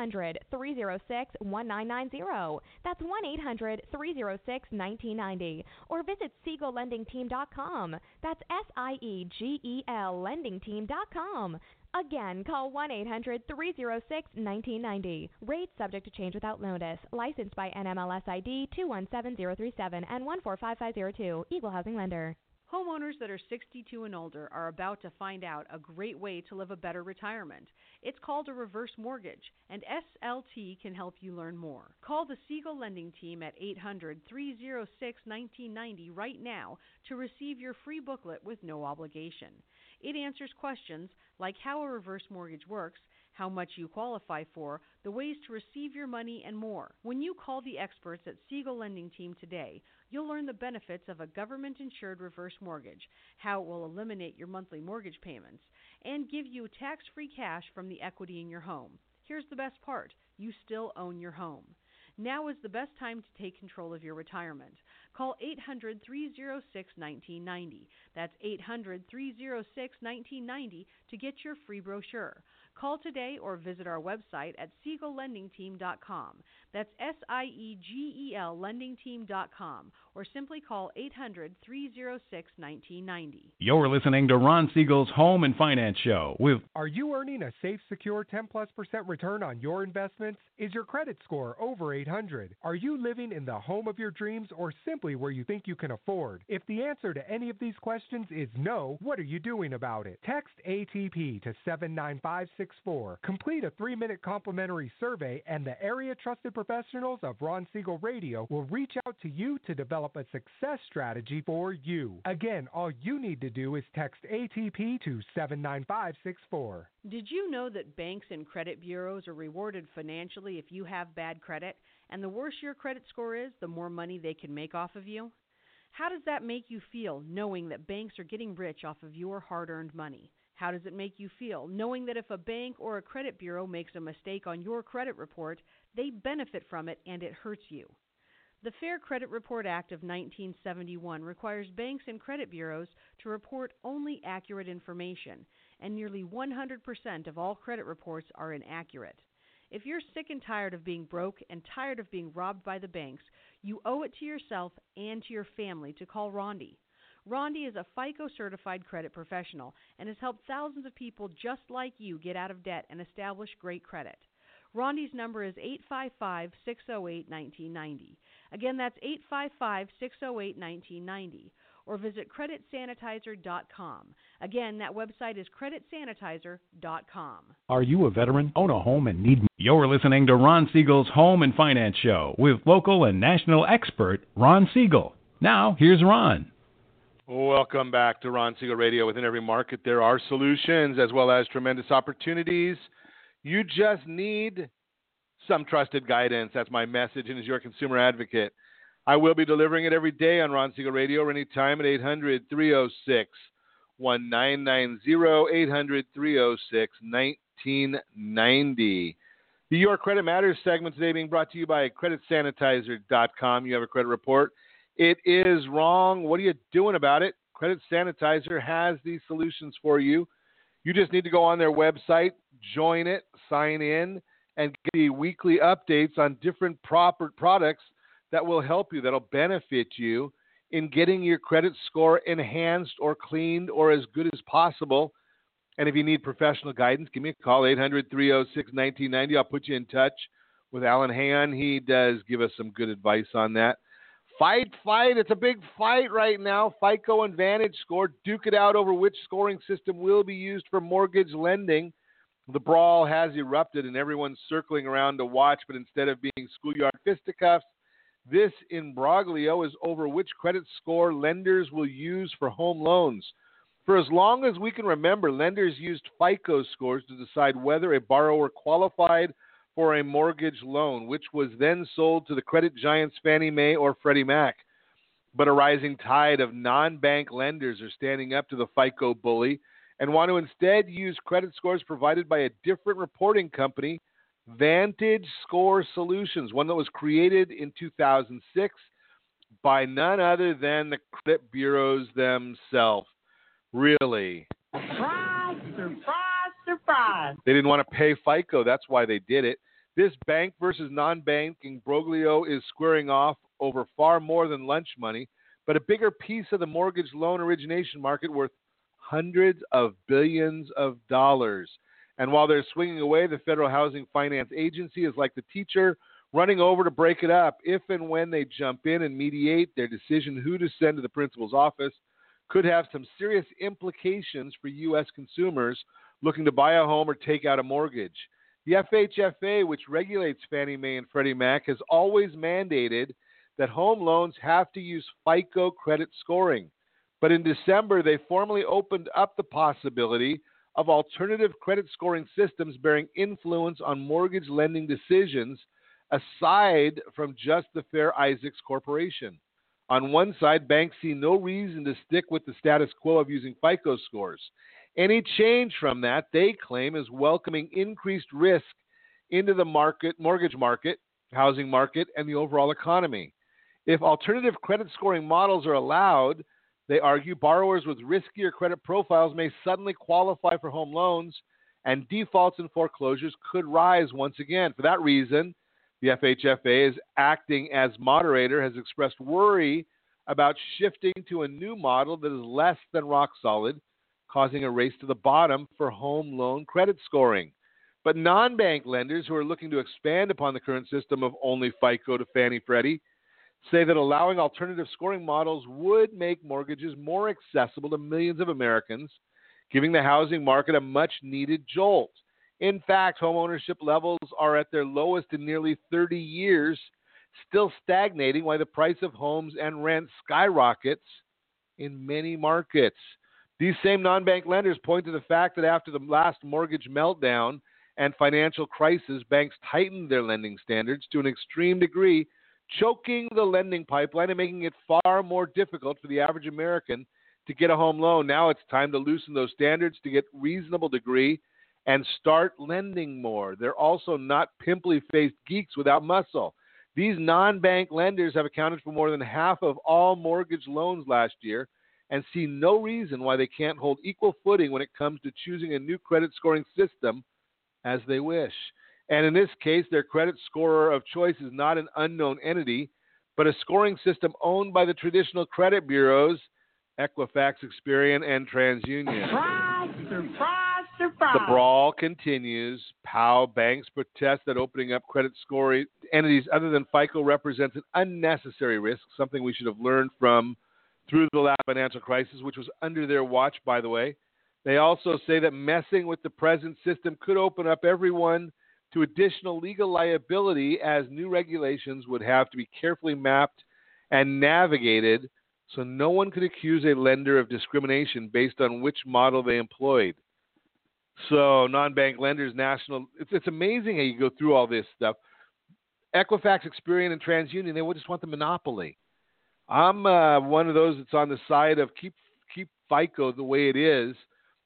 1-800-306-1990. That's 1-800-306-1990. Or visit SiegelLendingTeam.com. That's SIEGEL LendingTeam.com. Again, call 1-800-306-1990. Rates subject to change without notice. Licensed by NMLS ID 217037 and 145502. Equal housing lender. Homeowners that are 62 and older are about to find out a great way to live a better retirement. It's called a reverse mortgage, and SLT can help you learn more. Call the Siegel Lending Team at 800-306-1990 right now to receive your free booklet with no obligation. It answers questions like how a reverse mortgage works, how much you qualify for, the ways to receive your money, and more. When you call the experts at Siegel Lending Team today, you'll learn the benefits of a government-insured reverse mortgage, how it will eliminate your monthly mortgage payments, and give you tax-free cash from the equity in your home. Here's the best part. You still own your home. Now is the best time to take control of your retirement. Call 800-306-1990. That's 800-306-1990 to get your free brochure. Call today or visit our website at SiegelLendingTeam.com. That's SIEGEL LendingTeam.com, or simply call 800-306-1990. You're listening to Ron Siegel's Home and Finance Show with... Are you earning a safe, secure 10+% return on your investments? Is your credit score over 800? Are you living in the home of your dreams or simply where you think you can afford? If the answer to any of these questions is no, what are you doing about it? Text ATP to 79564. Complete a 3-minute complimentary survey, and the area trusted professionals of Ron Siegel Radio will reach out to you to develop a success strategy for you. Again, all you need to do is text ATP to 79564. Did you know that banks and credit bureaus are rewarded financially if you have bad credit? And the worse your credit score is, the more money they can make off of you? How does that make you feel, knowing that banks are getting rich off of your hard-earned money? How does it make you feel, knowing that if a bank or a credit bureau makes a mistake on your credit report, they benefit from it and it hurts you? The Fair Credit Report Act of 1971 requires banks and credit bureaus to report only accurate information, and nearly 100% of all credit reports are inaccurate. If you're sick and tired of being broke and tired of being robbed by the banks, you owe it to yourself and to your family to call Rondi. Rondi is a FICO-certified credit professional and has helped thousands of people just like you get out of debt and establish great credit. Rondi's number is 855-608-1990. Again, that's 855-608-1990. Or visit creditsanitizer.com. Again, that website is creditsanitizer.com. Are you a veteran, own a home, and need... You're listening to Ron Siegel's Home and Finance Show with local and national expert Ron Siegel. Now, here's Ron. Welcome back to Ron Siegel Radio. Within every market, there are solutions as well as tremendous opportunities. You just need some trusted guidance. That's my message, and as your consumer advocate, I will be delivering it every day on Ron Siegel Radio or anytime at 800-306-1990, 800-306-1990. The Your Credit Matters segment today being brought to you by creditsanitizer.com. You have a credit report. It is wrong. What are you doing about it? Credit Sanitizer has these solutions for you. You just need to go on their website, join it, sign in, and get the weekly updates on different products that will help you, that'll benefit you in getting your credit score enhanced or cleaned or as good as possible. And if you need professional guidance, give me a call, 800-306-1990. I'll put you in touch with Alan Han. He does give us some good advice on that. Fight. It's a big fight right now. FICO and Vantage Score duke it out over which scoring system will be used for mortgage lending. The brawl has erupted and everyone's circling around to watch, but instead of being schoolyard fisticuffs, this imbroglio is over which credit score lenders will use for home loans. For as long as we can remember, lenders used FICO scores to decide whether a borrower qualified for a mortgage loan, which was then sold to the credit giants Fannie Mae or Freddie Mac. But a rising tide of non-bank lenders are standing up to the FICO bully and want to instead use credit scores provided by a different reporting company, Vantage Score Solutions, one that was created in 2006 by none other than the credit bureaus themselves. Really? Surprise, surprise, surprise. They didn't want to pay FICO. That's why they did it. This bank versus non-bank imbroglio is squaring off over far more than lunch money, but a bigger piece of the mortgage loan origination market worth hundreds of billions of dollars. And while they're swinging away, the Federal Housing Finance Agency is like the teacher running over to break it up. If and when they jump in and mediate their decision who to send to the principal's office, could have some serious implications for U.S. consumers looking to buy a home or take out a mortgage. The FHFA, which regulates Fannie Mae and Freddie Mac, has always mandated that home loans have to use FICO credit scoring. But in December, they formally opened up the possibility of alternative credit scoring systems bearing influence on mortgage lending decisions aside from just the Fair Isaacs Corporation. On one side, banks see no reason to stick with the status quo of using FICO scores. Any change from that, they claim, is welcoming increased risk into the mortgage market, housing market, and the overall economy. If alternative credit scoring models are allowed, they argue borrowers with riskier credit profiles may suddenly qualify for home loans, and defaults and foreclosures could rise once again. For that reason, the FHFA, is acting as moderator, has expressed worry about shifting to a new model that is less than rock solid, causing a race to the bottom for home loan credit scoring. But non-bank lenders who are looking to expand upon the current system of only FICO to Fannie Freddie say that allowing alternative scoring models would make mortgages more accessible to millions of Americans, giving the housing market a much-needed jolt. In fact, homeownership levels are at their lowest in nearly 30 years, still stagnating while the price of homes and rent skyrockets in many markets. These same non-bank lenders point to the fact that after the last mortgage meltdown and financial crisis, banks tightened their lending standards to an extreme degree, choking the lending pipeline and making it far more difficult for the average American to get a home loan. Now it's time to loosen those standards to get reasonable degree and start lending more. They're also not pimply-faced geeks without muscle. These non-bank lenders have accounted for more than half of all mortgage loans last year and see no reason why they can't hold equal footing when it comes to choosing a new credit scoring system as they wish. And in this case, their credit scorer of choice is not an unknown entity, but a scoring system owned by the traditional credit bureaus, Equifax, Experian, and TransUnion. The brawl continues. POW banks protest that opening up credit scoring entities other than FICO represents an unnecessary risk, something we should have learned from through the last financial crisis, which was under their watch, by the way. They also say that messing with the present system could open up everyone to additional legal liability, as new regulations would have to be carefully mapped and navigated so no one could accuse a lender of discrimination based on which model they employed. So non-bank lenders, it's amazing how you go through all this stuff. Equifax, Experian, and TransUnion, they would just want the monopoly. I'm one of those that's on the side of keep FICO the way it is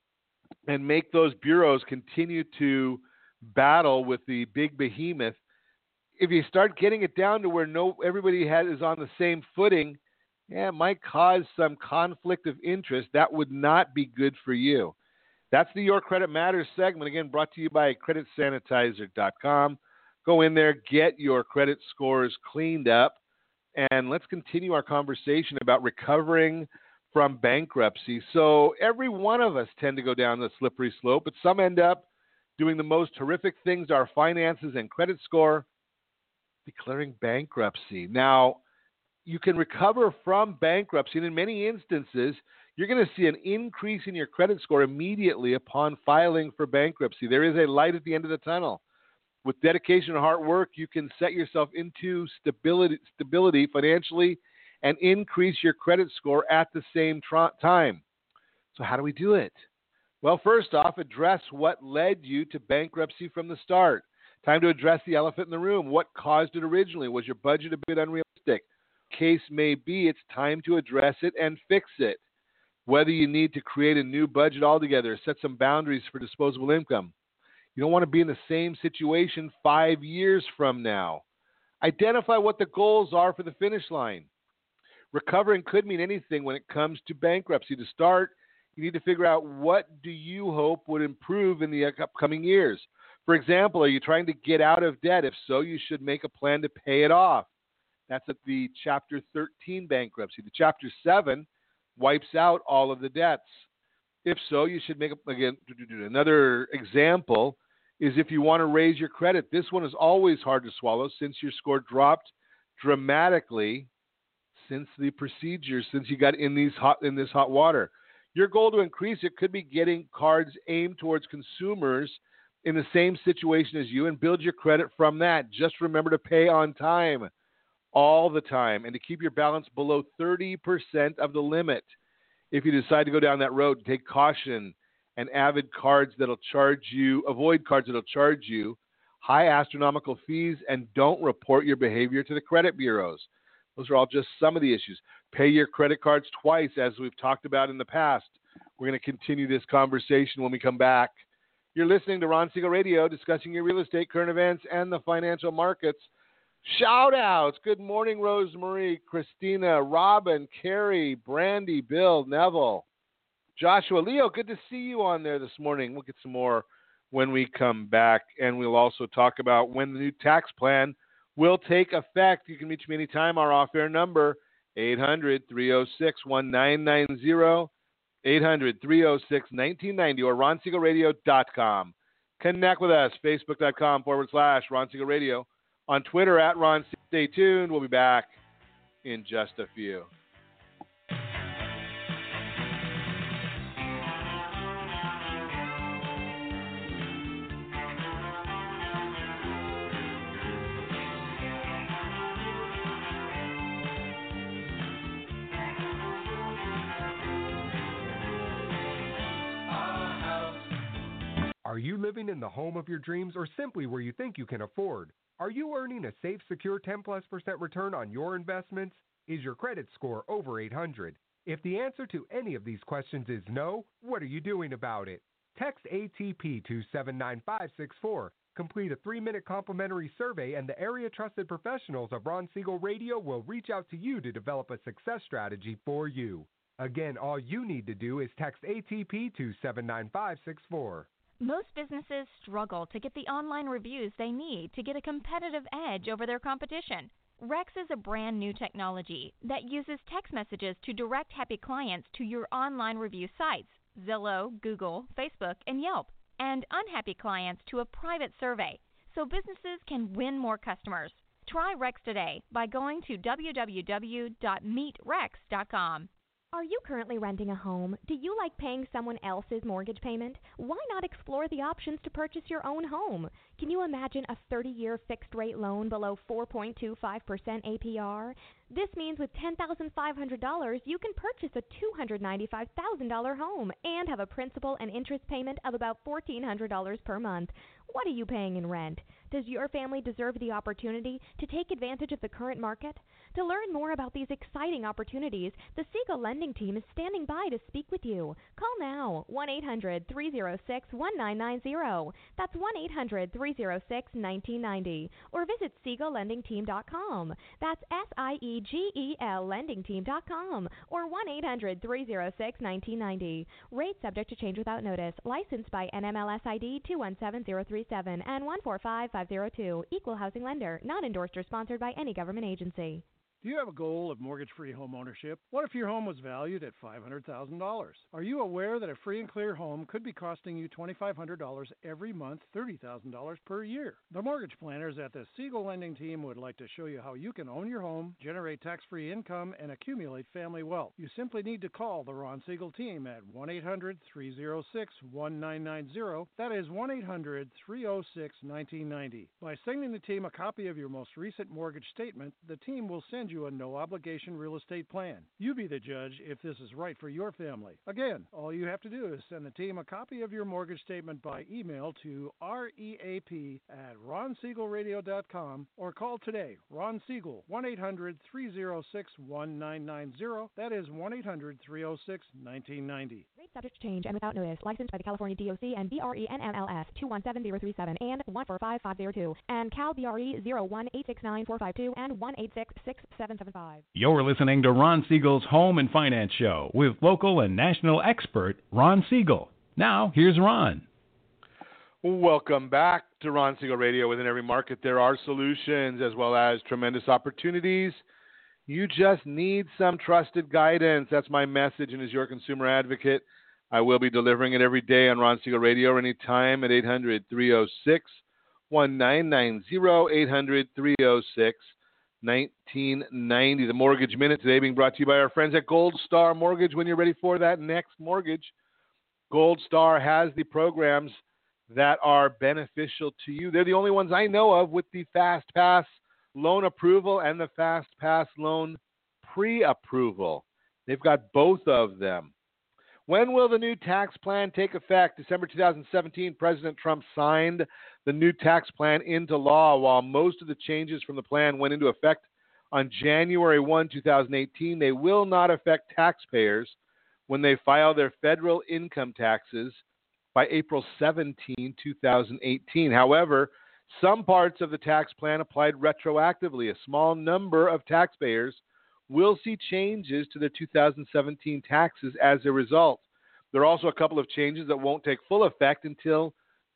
and make those bureaus continue to battle with the big behemoth. If you start getting it down to where everybody is on the same footing, it might cause some conflict of interest. That would not be good for you. That's the Your Credit Matters segment, again, brought to you by CreditSanitizer.com. Go in there, get your credit scores cleaned up, and let's continue our conversation about recovering from bankruptcy. So every one of us tend to go down the slippery slope, but some end up doing the most horrific things to our finances and credit score, declaring bankruptcy. Now, you can recover from bankruptcy, and in many instances, you're going to see an increase in your credit score immediately upon filing for bankruptcy. There is a light at the end of the tunnel. With dedication and hard work, you can set yourself into stability financially and increase your credit score at the same time. So how do we do it? Well, first off, address what led you to bankruptcy from the start. Time to address the elephant in the room. What caused it originally? Was your budget a bit unrealistic? Case may be, it's time to address it and fix it. Whether you need to create a new budget altogether, set some boundaries for disposable income. You don't want to be in the same situation 5 years from now. Identify what the goals are for the finish line. Recovering could mean anything when it comes to bankruptcy. To start, you need to figure out what do you hope would improve in the upcoming years. For example, are you trying to get out of debt? If so, you should make a plan to pay it off. That's at the Chapter 13 bankruptcy. The Chapter 7 wipes out all of the debts. If so, you should make another example is if you want to raise your credit. This one is always hard to swallow since your score dropped dramatically since the procedure, since you got in this hot water. Your goal to increase it could be getting cards aimed towards consumers in the same situation as you and build your credit from that. Just remember to pay on time all the time and to keep your balance below 30% of the limit. If you decide to go down that road, take caution and avoid cards that'll charge you high astronomical fees, and don't report your behavior to the credit bureaus. Those are all just some of the issues. Pay your credit cards twice, as we've talked about in the past. We're going to continue this conversation when we come back. You're listening to Ron Siegel Radio, discussing your real estate, current events, and the financial markets. Shout outs. Good morning, Rosemarie, Christina, Robin, Carrie, Brandy, Bill, Neville, Joshua, Leo. Good to see you on there this morning. We'll get some more when we come back, and we'll also talk about when the new tax plan will take effect. You can reach me anytime. Our off-air number, 800-306-1990, 800-306-1990, or RonSiegelRadio.com. Connect with us, Facebook.com/Ron Siegel Radio. On Twitter, @Ron. Stay tuned. We'll be back in just a few. Are you living in the home of your dreams or simply where you think you can afford? Are you earning a safe, secure 10+% return on your investments? Is your credit score over 800? If the answer to any of these questions is no, what are you doing about it? Text ATP to 79564. Complete a 3-minute complimentary survey, and the area trusted professionals of Ron Siegel Radio will reach out to you to develop a success strategy for you. Again, all you need to do is text ATP to 79564. Most businesses struggle to get the online reviews they need to get a competitive edge over their competition. Rex is a brand new technology that uses text messages to direct happy clients to your online review sites, Zillow, Google, Facebook, and Yelp, and unhappy clients to a private survey, so businesses can win more customers. Try Rex today by going to www.meetrex.com. Are you currently renting a home? Do you like paying someone else's mortgage payment? Why not explore the options to purchase your own home? Can you imagine a 30-year fixed-rate loan below 4.25% APR? This means with $10,500, you can purchase a $295,000 home and have a principal and interest payment of about $1,400 per month. What are you paying in rent? Does your family deserve the opportunity to take advantage of the current market? To learn more about these exciting opportunities, the Siegel Lending Team is standing by to speak with you. Call now, 1-800-306-1990. That's 1-800-306-1990. Or visit SiegelLendingTeam.com. That's SIEGEL LendingTeam.com. Or 1-800-306-1990. Rates subject to change without notice. Licensed by NMLS ID 217037 and 145502. Equal housing lender. Not endorsed or sponsored by any government agency. Do you have a goal of mortgage-free home ownership? What if your home was valued at $500,000? Are you aware that a free and clear home could be costing you $2,500 every month, $30,000 per year? The mortgage planners at the Siegel Lending Team would like to show you how you can own your home, generate tax-free income, and accumulate family wealth. You simply need to call the Ron Siegel Team at 1-800-306-1990. That is 1-800-306-1990. By sending the team a copy of your most recent mortgage statement, the team will send you a no-obligation real estate plan. You be the judge if this is right for your family. Again, all you have to do is send the team a copy of your mortgage statement by email to reap@ronsiegelradio.com or call today. Ron Siegel, 1-800-306-1990. That is 1-800-306-1990. Rate subject to change and without notice. Licensed by the California DOC and BRE NMLS 217037 and 145502 and Cal BRE 01869452 and 1866775. You're listening to Ron Siegel's Home and Finance Show with local and national expert Ron Siegel. Now, here's Ron. Welcome back to Ron Siegel Radio. Within every market, there are solutions as well as tremendous opportunities. You just need some trusted guidance. That's my message, and as your consumer advocate, I will be delivering it every day on Ron Siegel Radio or anytime at 800-306-1990, 1990. The Mortgage Minute today being brought to you by our friends at Gold Star Mortgage. When you're ready for that next mortgage, Gold Star has the programs that are beneficial to you. They're the only ones I know of with the Fast Pass loan approval and the Fast Pass loan pre-approval. They've got both of them. When will the new tax plan take effect? December 2017, President Trump signed the new tax plan into law. While most of the changes from the plan went into effect on January 1, 2018, they will not affect taxpayers when they file their federal income taxes by April 17, 2018. However, some parts of the tax plan applied retroactively. A small number of taxpayers will see changes to their 2017 taxes as a result. There are also a couple of changes that won't take full effect until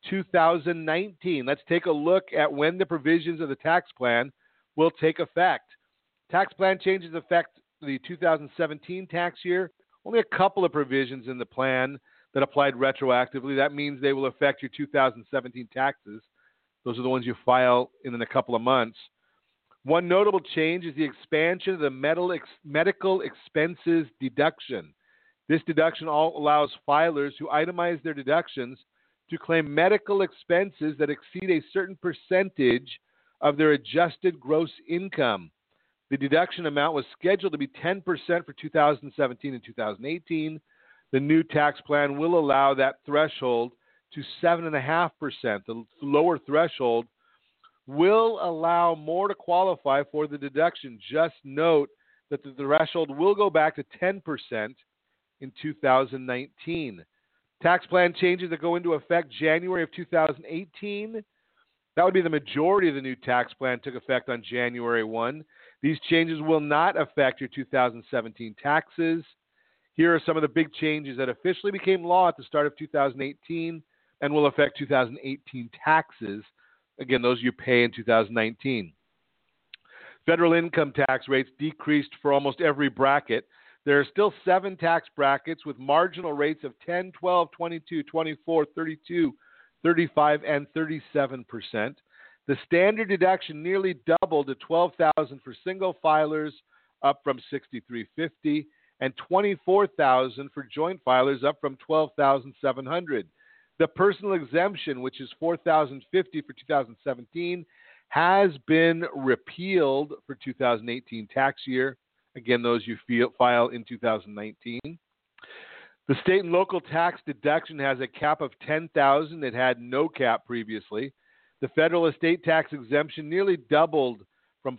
2019. Let's take a look at when the provisions of the tax plan will take effect. Tax plan changes affect the 2017 tax year. Only a couple of provisions in the plan that applied retroactively. That means they will affect your 2017 taxes. Those are the ones you file in a couple of months. One notable change is the expansion of the medical expenses deduction. This deduction allows filers who itemize their deductions to claim medical expenses that exceed a certain percentage of their adjusted gross income. The deduction amount was scheduled to be 10% for 2017 and 2018. The new tax plan will allow that threshold to 7.5%. The lower threshold will allow more to qualify for the deduction. Just note that the threshold will go back to 10% in 2019. Tax plan changes that go into effect January of 2018. That would be the majority of the new tax plan took effect on January 1. These changes will not affect your 2017 taxes. Here are some of the big changes that officially became law at the start of 2018 and will affect 2018 taxes. Again, those you pay in 2019. Federal income tax rates decreased for almost every bracket. There are still 7 tax brackets with marginal rates of 10, 12, 22, 24, 32, 35, and 37%. The standard deduction nearly doubled to $12,000 for single filers, up from $6,350, and $24,000 for joint filers, up from $12,700. The personal exemption, which is $4,050 for 2017, has been repealed for 2018 tax year. Again, those you file in 2019. The state and local tax deduction has a cap of $10,000. It had no cap previously. The federal estate tax exemption nearly doubled from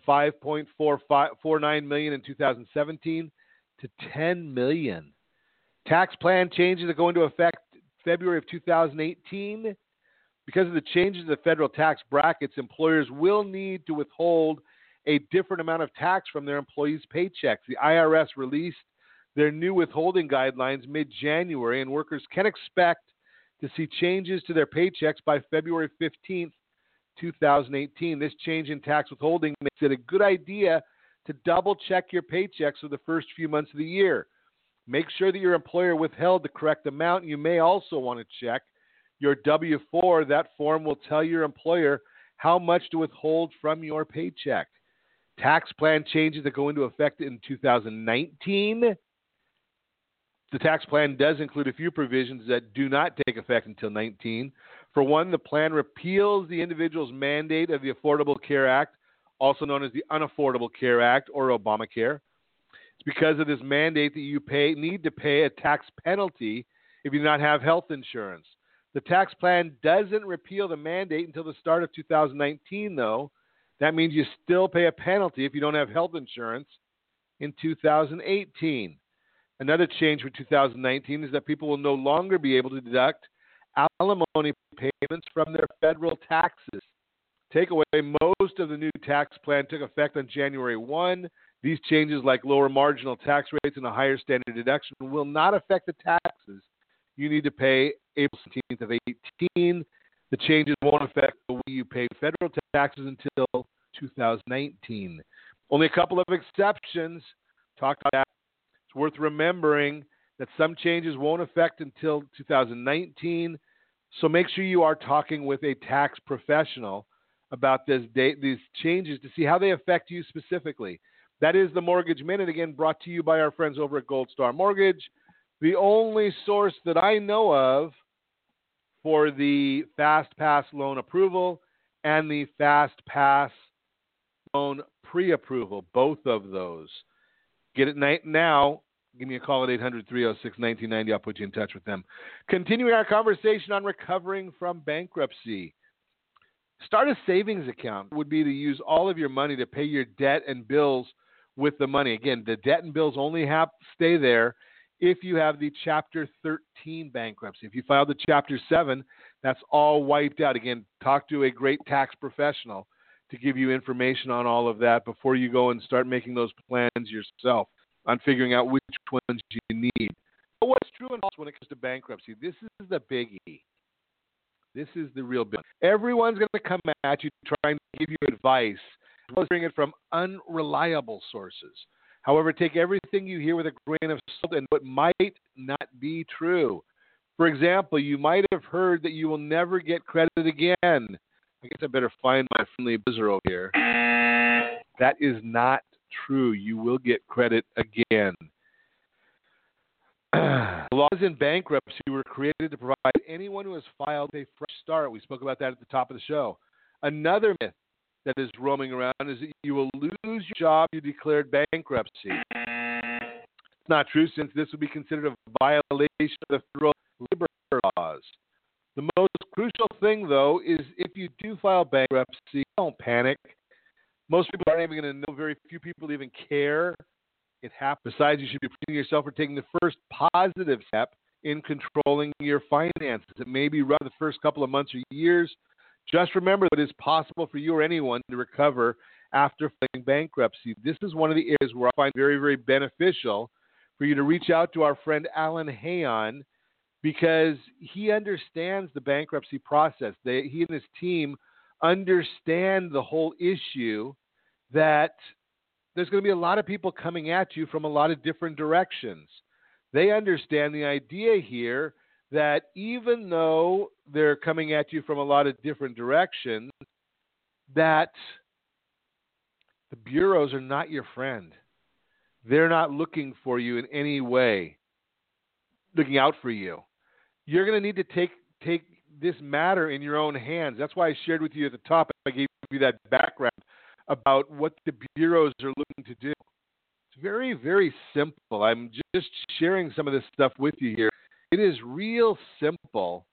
$5.49 million in 2017 to $10 million. Tax plan changes that go into effect February of 2018. Because of the changes in the federal tax brackets, employers will need to withhold a different amount of tax from their employees' paychecks. The IRS released their new withholding guidelines mid-January, and workers can expect to see changes to their paychecks by February 15th, 2018. This change in tax withholding makes it a good idea to double-check your paychecks for the first few months of the year. Make sure that your employer withheld the correct amount. You may also want to check your W-4. That form will tell your employer how much to withhold from your paycheck. Tax plan changes that go into effect in 2019. The tax plan does include a few provisions that do not take effect until 19. For one, the plan repeals the individual's mandate of the Affordable Care Act, also known as the Unaffordable Care Act or Obamacare. It's because of this mandate that you need to pay a tax penalty if you do not have health insurance. The tax plan doesn't repeal the mandate until the start of 2019, though. That means you still pay a penalty if you don't have health insurance in 2018. Another change for 2019 is that people will no longer be able to deduct alimony payments from their federal taxes. Takeaway, most of the new tax plan took effect on January 1. These changes, like lower marginal tax rates and a higher standard deduction, will not affect the taxes you need to pay April 17th of 18. The changes won't affect the way you pay federal taxes until 2019. Only a couple of exceptions. Talked about that. It's worth remembering that some changes won't affect until 2019. So make sure you are talking with a tax professional about these changes to see how they affect you specifically. That is the Mortgage Minute, again, brought to you by our friends over at Gold Star Mortgage, the only source that I know of for the Fast Pass loan approval and the Fast Pass loan pre-approval, both of those. Get it now. Give me a call at 800-306-1990. I'll put you in touch with them. Continuing our conversation on recovering from bankruptcy. Start a savings account would be to use all of your money to pay your debt and bills with the money. Again, the debt and bills only have to stay there if you have the Chapter 13 bankruptcy. If you filed the Chapter 7, that's all wiped out. Again, talk to a great tax professional to give you information on all of that before you go and start making those plans yourself on figuring out which ones you need. But what's true and false when it comes to bankruptcy? This is the biggie. This is the real big. Everyone's going to come at you trying to give you advice, hearing it from unreliable sources. However, take everything you hear with a grain of salt and what might not be true. For example, you might have heard that you will never get credit again. I guess I better find my friendly buzzer over here. That is not true. You will get credit again. Laws in bankruptcy were created to provide anyone who has filed a fresh start. We spoke about that at the top of the show. Another myth that is roaming around is that you will lose your job if you declared bankruptcy. It's not true, since this would be considered a violation of the federal labor laws. The most crucial thing, though, is if you do file bankruptcy, don't panic. Most people aren't even going to know. Very few people even care. It happens. Besides, you should be preparing yourself for taking the first positive step in controlling your finances. It may be rough the first couple of months or years. Just remember that it is possible for you or anyone to recover after filing bankruptcy. This is one of the areas where I find very, very beneficial for you to reach out to our friend Alan Hayon, because he understands the bankruptcy process. He and his team understand the whole issue that there's going to be a lot of people coming at you from a lot of different directions. They understand the idea here that even though they're coming at you from a lot of different directions, that the bureaus are not your friend. They're not looking for you in any way, looking out for you. You're going to need to take this matter in your own hands. That's why I shared with you at the top, I gave you that background about what the bureaus are looking to do. It's very, very simple. I'm just sharing some of this stuff with you here. It is real simple.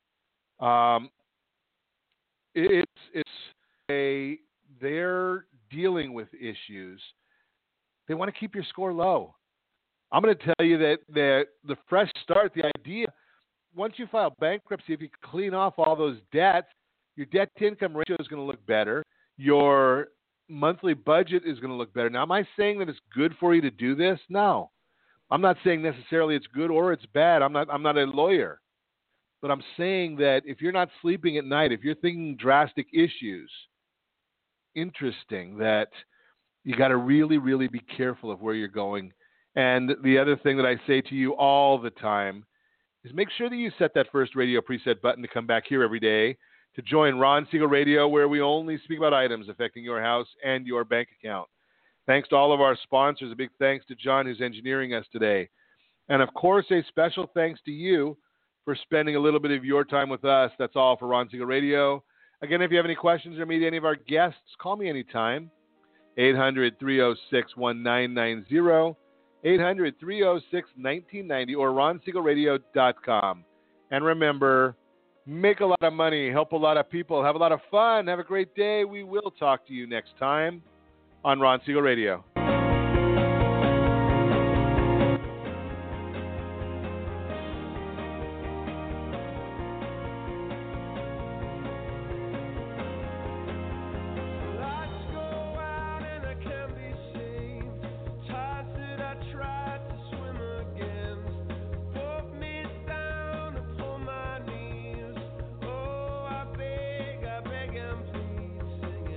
They're dealing with issues. They want to keep your score low. I'm going to tell you that the fresh start, the idea, once you file bankruptcy, if you clean off all those debts, your debt-to-income ratio is going to look better. Your monthly budget is going to look better. Now, am I saying that it's good for you to do this? No. I'm not saying necessarily it's good or it's bad. I'm not a lawyer. But I'm saying that if you're not sleeping at night, if you're thinking drastic issues, interesting that you got to really, really be careful of where you're going. And the other thing that I say to you all the time is make sure that you set that first radio preset button to come back here every day to join Ron Siegel Radio, where we only speak about items affecting your house and your bank account. Thanks to all of our sponsors. A big thanks to John, who's engineering us today. And, of course, a special thanks to you for spending a little bit of your time with us. That's all for Ron Siegel Radio. Again, if you have any questions or meet any of our guests, call me anytime. 800-306-1990, 800-306-1990, or ronsiegelradio.com. And remember, make a lot of money, help a lot of people, have a lot of fun, have a great day. We will talk to you next time on Ron Siegel Radio.